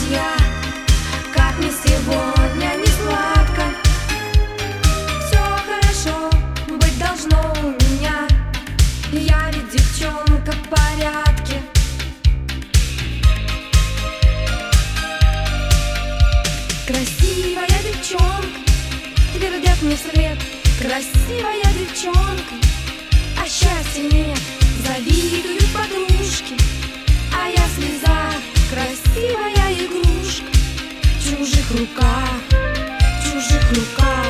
друзья, как мне сегодня не сладко. Все хорошо быть должно у меня, я ведь девчонка в порядке. Красивая девчонка, твердят мне вслед. Красивая девчонка, а счастья нет, завидуют подружки. А я слеза, красивая игрушка в чужих руках, в чужих руках.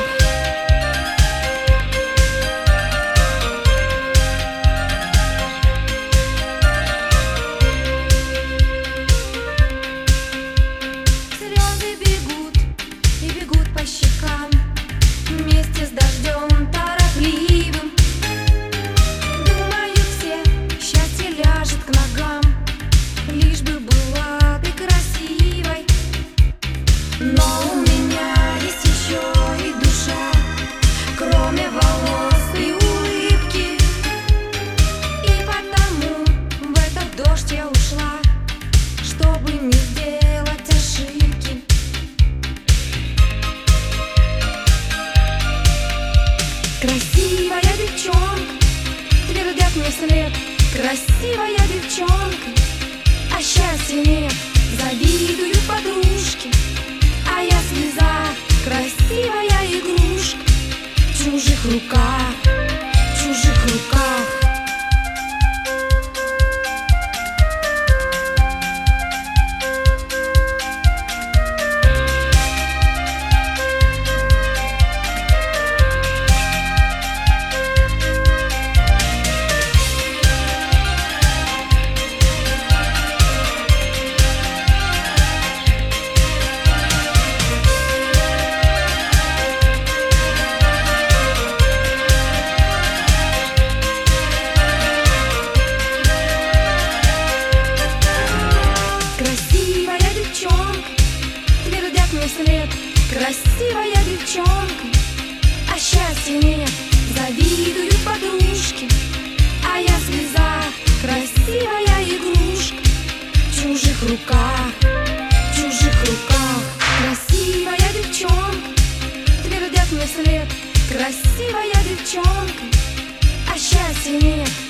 Слезы бегут и бегут по щекам вместе с дождем торопливым. Думают все, счастье ляжет к ногам, лишь бы была ты красивой. Но у меня есть еще и душа, кроме волос и улыбки. И потому в этот дождь я ушла, чтобы не сделать ошибки. Красивая девчонка, твердят мне вслед. Красивая девчонка, а счастья нет, завидуют подружки. А я слеза, красивая игрушка в чужих руках, в чужих руках. Красивая девчонка, твердят мне вслед. Красивая девчонка, а счастья нет, завидуют подружки. А я слеза, красивая игрушка в чужих руках, в чужих руках. Красивая девчонка, твердят мне вслед. Красивая девчонка, а счастья нет,